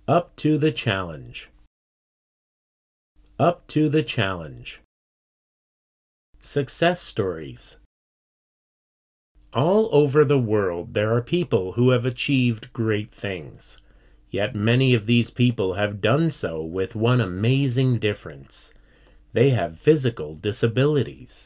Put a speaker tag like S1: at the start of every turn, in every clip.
S1: Up to the challenge. Up to the challenge. Success stories. All over the world there are people who have achieved great things. Yet many of these people have done so with one amazing difference. They have physical disabilities.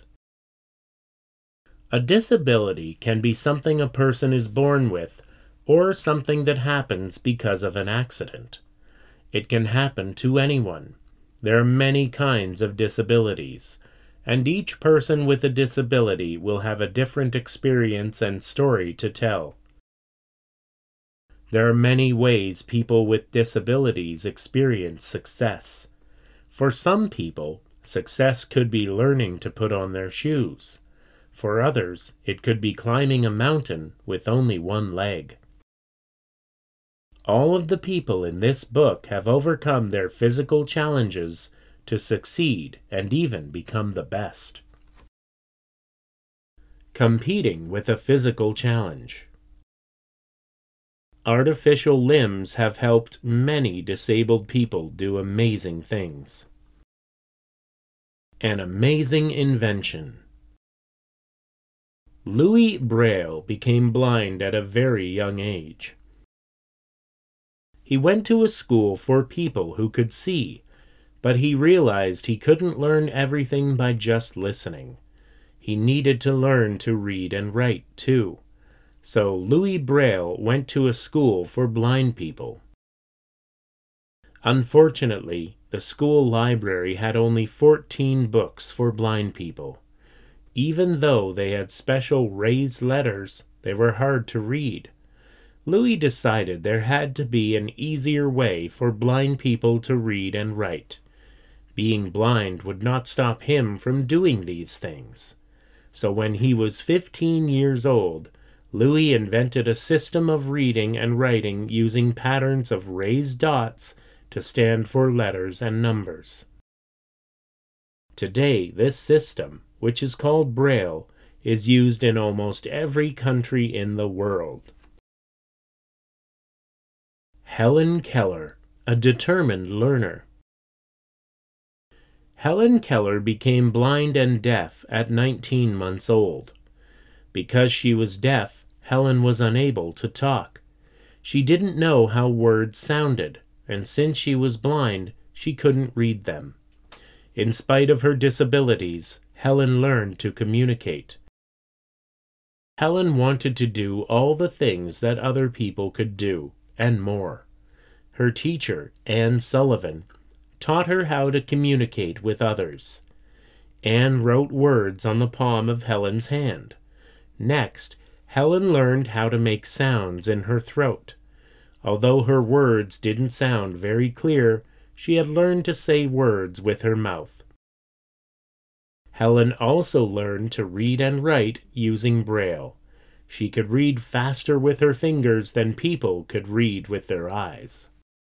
S1: A disability can be something a person is born with, or something that happens because of an accident. It can happen to anyone. There are many kinds of disabilities, and each person with a disability will have a different experience and story to tell. There are many ways people with disabilities experience success. For some people, success could be learning to put on their shoes. For others, it could be climbing a mountain with only one leg. All of the people in this book have overcome their physical challenges to succeed and even become the best. Competing with a physical challenge. Artificial limbs have helped many disabled people do amazing things. An amazing invention. Louis Braille became blind at a very young age. He went to a school for people who could see, but he realized he couldn't learn everything by just listening. He needed to learn to read and write, too. So Louis Braille went to a school for blind people. Unfortunately, the school library had only 14 books for blind people. Even though they had special raised letters, they were hard to read. Louis decided there had to be an easier way for blind people to read and write. Being blind would not stop him from doing these things. So when he was 15 years old, Louis invented a system of reading and writing using patterns of raised dots to stand for letters and numbers. Today, this system, which is called Braille, is used in almost every country in the world. Helen Keller, a determined learner. Helen Keller became blind and deaf at 19 months old. Because she was deaf, Helen was unable to talk. She didn't know how words sounded, and since she was blind, she couldn't read them. In spite of her disabilities, Helen learned to communicate. Helen wanted to do all the things that other people could do, and more. Her teacher, Anne Sullivan, taught her how to communicate with others. Anne wrote words on the palm of Helen's hand. Next, Helen learned how to make sounds in her throat. Although her words didn't sound very clear, she had learned to say words with her mouth. Helen also learned to read and write using Braille. She could read faster with her fingers than people could read with their eyes.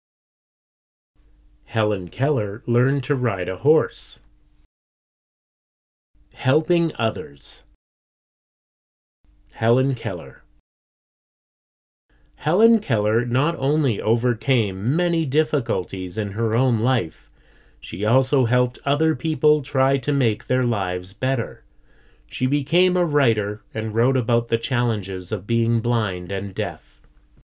S1: Helen Keller learned to ride a horse. Helping others. Helen Keller. Helen Keller not only overcame many difficulties in her own life, she also helped other people try to make their lives better. She became a writer and wrote about the challenges of being blind and deaf.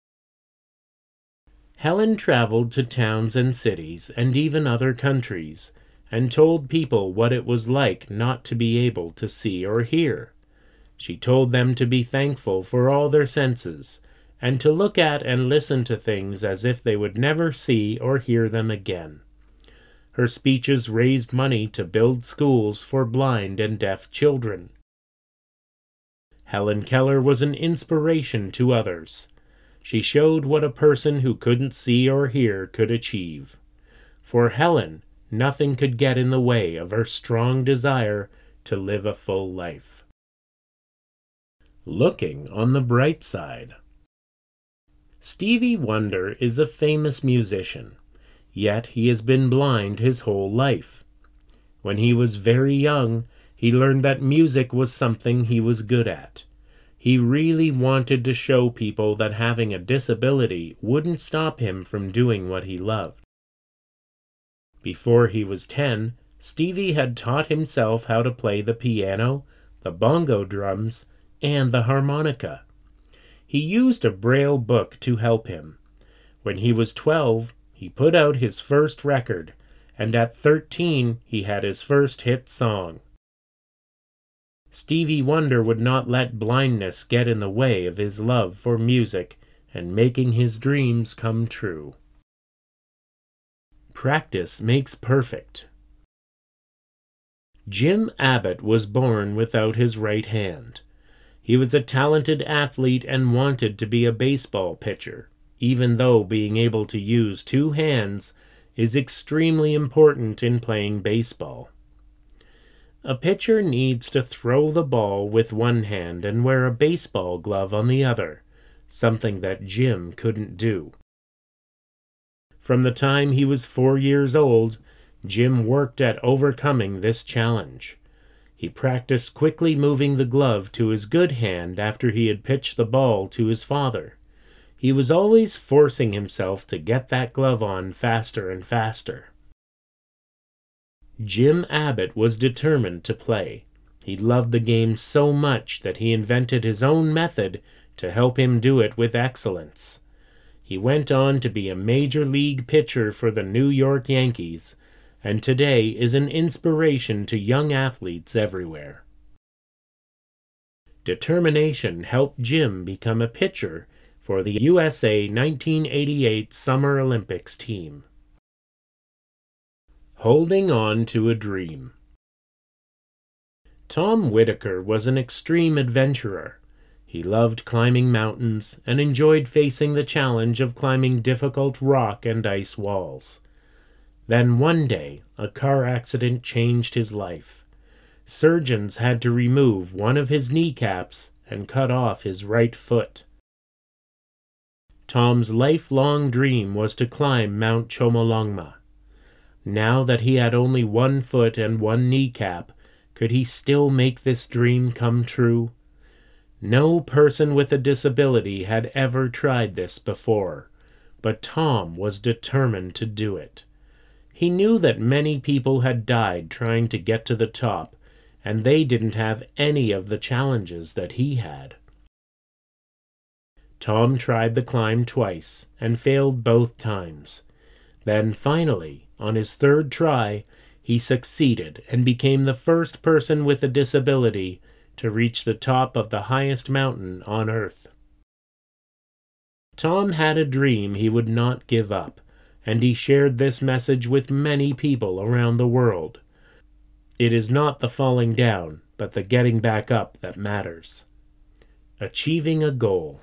S1: Helen traveled to towns and cities and even other countries, and told people what it was like not to be able to see or hear. She told them to be thankful for all their senses, and to look at and listen to things as if they would never see or hear them again. Her speeches raised money to build schools for blind and deaf children. Helen Keller was an inspiration to others. She showed what a person who couldn't see or hear could achieve. For Helen, nothing could get in the way of her strong desire to live a full life. Looking on the bright side. Stevie Wonder is a famous musician, yet he has been blind his whole life. When he was very young, he learned that music was something he was good at. He really wanted to show people that having a disability wouldn't stop him from doing what he loved. Before he was 10, Stevie had taught himself how to play the piano, the bongo drums, and the harmonica. He used a Braille book to help him. When he was 12, he put out his first record, and at 13 he had his first hit song. Stevie Wonder would not let blindness get in the way of his love for music and making his dreams come true. Practice makes perfect. Jim Abbott was born without his right hand. He was a talented athlete and wanted to be a baseball pitcher, even though being able to use two hands is extremely important in playing baseball. A pitcher needs to throw the ball with one hand and wear a baseball glove on the other, something that Jim couldn't do. From the time he was 4 years old, Jim worked at overcoming this challenge. He practiced quickly moving the glove to his good hand after he had pitched the ball to his father. He was always forcing himself to get that glove on faster and faster. Jim Abbott was determined to play. He loved the game so much that he invented his own method to help him do it with excellence. He went on to be a major league pitcher for the New York Yankees, and today is an inspiration to young athletes everywhere. Determination helped Jim become a pitcher for the USA 1988 Summer Olympics team. Holding on to a dream. Tom Whitaker was an extreme adventurer. He loved climbing mountains and enjoyed facing the challenge of climbing difficult rock and ice walls. Then one day, a car accident changed his life. Surgeons had to remove one of his kneecaps and cut off his right foot. Tom's lifelong dream was to climb Mount Chomolungma. Now that he had only one foot and one kneecap, could he still make this dream come true? No person with a disability had ever tried this before, but Tom was determined to do it. He knew that many people had died trying to get to the top, and they didn't have any of the challenges that he had. Tom tried the climb twice and failed both times. Then finally, on his third try, he succeeded and became the first person with a disability to reach the top of the highest mountain on Earth. Tom had a dream he would not give up, and he shared this message with many people around the world. It is not the falling down, but the getting back up that matters. Achieving a goal.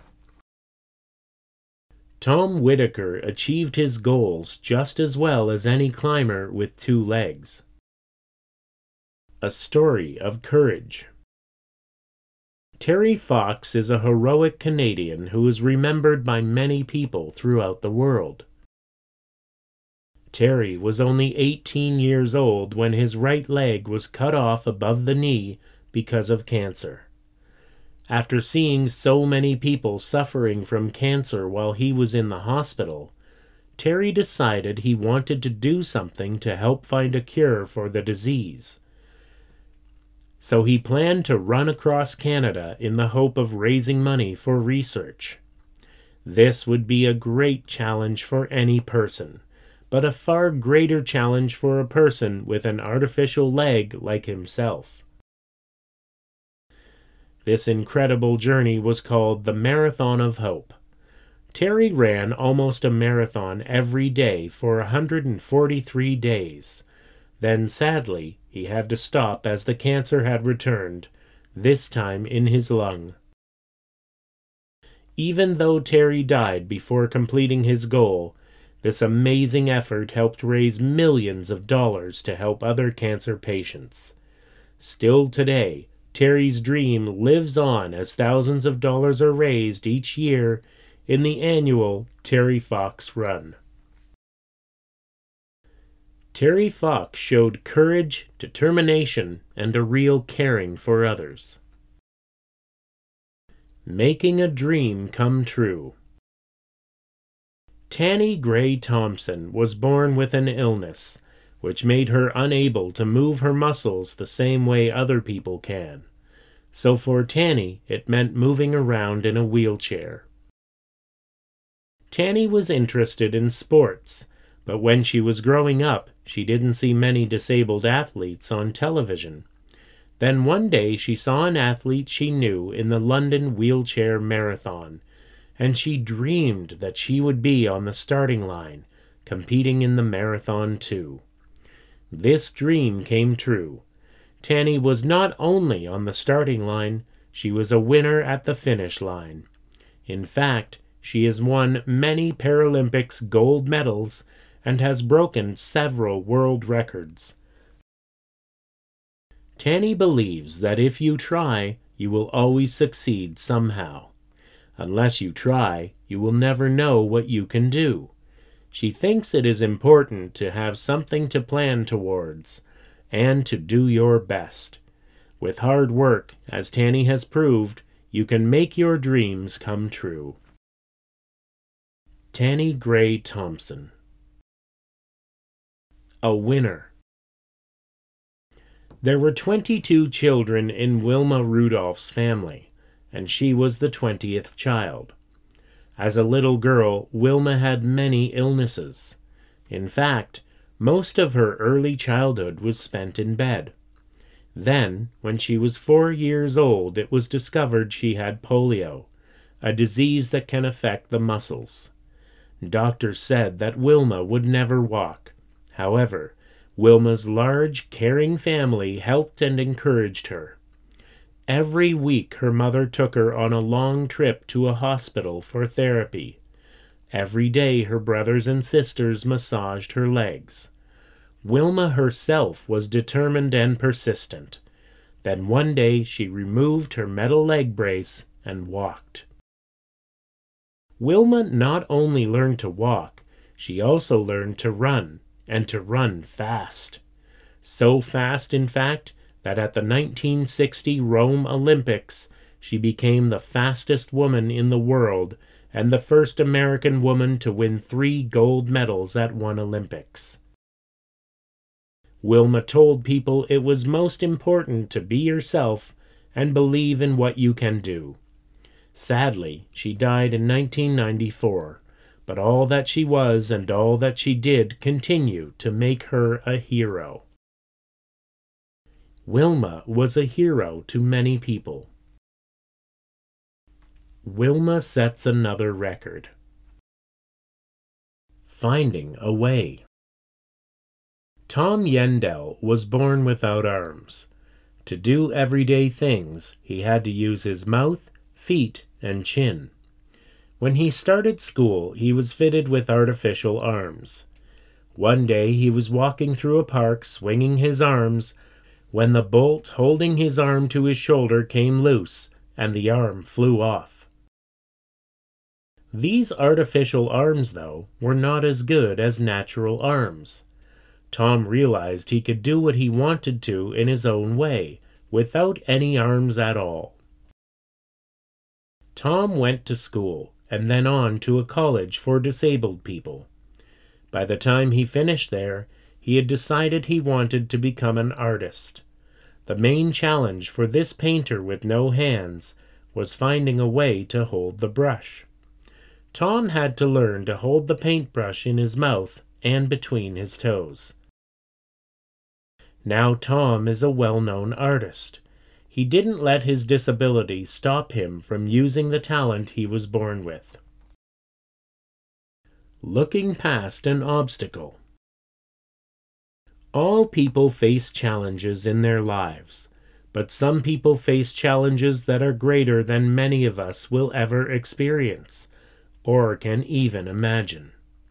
S1: Tom Whitaker achieved his goals just as well as any climber with two legs. A story of courage. Terry Fox is a heroic Canadian who is remembered by many people throughout the world. Terry was only 18 years old when his right leg was cut off above the knee because of cancer. After seeing so many people suffering from cancer while he was in the hospital, Terry decided he wanted to do something to help find a cure for the disease. So he planned to run across Canada in the hope of raising money for research. This would be a great challenge for any person, but a far greater challenge for a person with an artificial leg like himself. This incredible journey was called the Marathon of Hope. Terry ran almost a marathon every day for 143 days. Then, sadly, he had to stop as the cancer had returned, this time in his lung. Even though Terry died before completing his goal, this amazing effort helped raise millions of dollars to help other cancer patients. Still today, Terry's dream lives on as thousands of dollars are raised each year in the annual Terry Fox Run. Terry Fox showed courage, determination, and a real caring for others. Making a Dream Come True. Tanny Gray Thompson was born with an illness, which made her unable to move her muscles the same way other people can. So for Tanny, it meant moving around in a wheelchair. Tanny was interested in sports, but when she was growing up, she didn't see many disabled athletes on television. Then one day she saw an athlete she knew in the London Wheelchair Marathon, and she dreamed that she would be on the starting line, competing in the marathon too. This dream came true. Tanny was not only on the starting line, she was a winner at the finish line. In fact, she has won many Paralympics gold medals and has broken several world records. Tanny believes that if you try, you will always succeed somehow. Unless you try, you will never know what you can do. She thinks it is important to have something to plan towards, and to do your best. With hard work, as Tanny has proved, you can make your dreams come true. Tanny Gray Thompson. A winner. There were 22 children in Wilma Rudolph's family, and she was the 20th child. As a little girl, Wilma had many illnesses. In fact, most of her early childhood was spent in bed. Then, when she was 4 years old, it was discovered she had polio, a disease that can affect the muscles. Doctors said that Wilma would never walk. However, Wilma's large, caring family helped and encouraged her. Every week her mother took her on a long trip to a hospital for therapy. Every day her brothers and sisters massaged her legs. Wilma herself was determined and persistent. Then one day she removed her metal leg brace and walked. Wilma not only learned to walk, she also learned to run, and to run fast. So fast, in fact, that at the 1960 Rome Olympics, she became the fastest woman in the world and the first American woman to win 3 gold medals at one Olympics. Wilma told people it was most important to be yourself and believe in what you can do. Sadly, she died in 1994, but all that she was and all that she did continue to make her a hero. Wilma was a hero to many people. Wilma sets another record. Finding a way. Tom Yendell was born without arms. To do everyday things, he had to use his mouth, feet, and chin. When he started school, he was fitted with artificial arms. One day he was walking through a park swinging his arms when the bolt holding his arm to his shoulder came loose and the arm flew off. These artificial arms, though, were not as good as natural arms. Tom realized he could do what he wanted to in his own way, without any arms at all. Tom went to school, and then on to a college for disabled people. By the time he finished there, he had decided he wanted to become an artist. The main challenge for this painter with no hands was finding a way to hold the brush. Tom had to learn to hold the paintbrush in his mouth and between his toes. Now Tom is a well-known artist. He didn't let his disability stop him from using the talent he was born with. Looking past an obstacle. All people face challenges in their lives, but some people face challenges that are greater than many of us will ever experience, or can even imagine.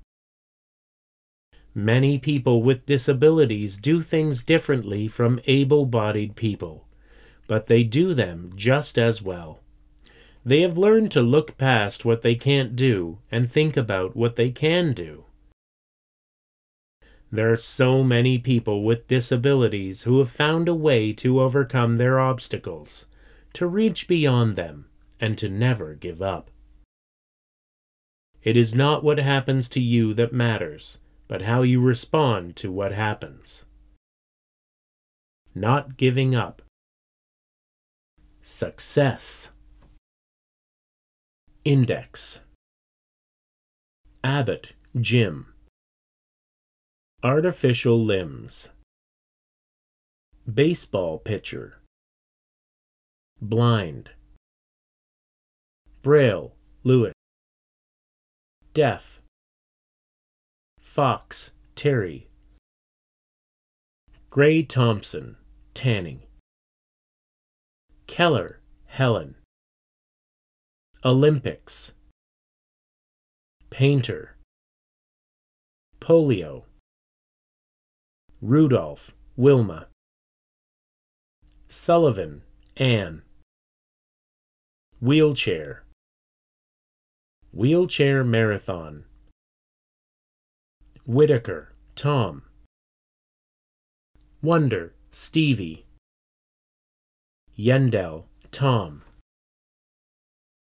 S1: Many people with disabilities do things differently from able-bodied people, but they do them just as well. They have learned to look past what they can't do and think about what they can do. There are so many people with disabilities who have found a way to overcome their obstacles, to reach beyond them, and to never give up. It is not what happens to you that matters, but how you respond to what happens. Not giving up. Success. Index. Abbott, Jim. Artificial limbs. Baseball pitcher. Blind. Braille, Louis. Deaf. Fox, Terry. Gray Thompson, tanning. Keller, Helen. Olympics. Painter. Polio. Rudolph, Wilma. Sullivan, Anne. Wheelchair. Wheelchair marathon. Whitaker, Tom. Wonder, Stevie. Yendell, Tom.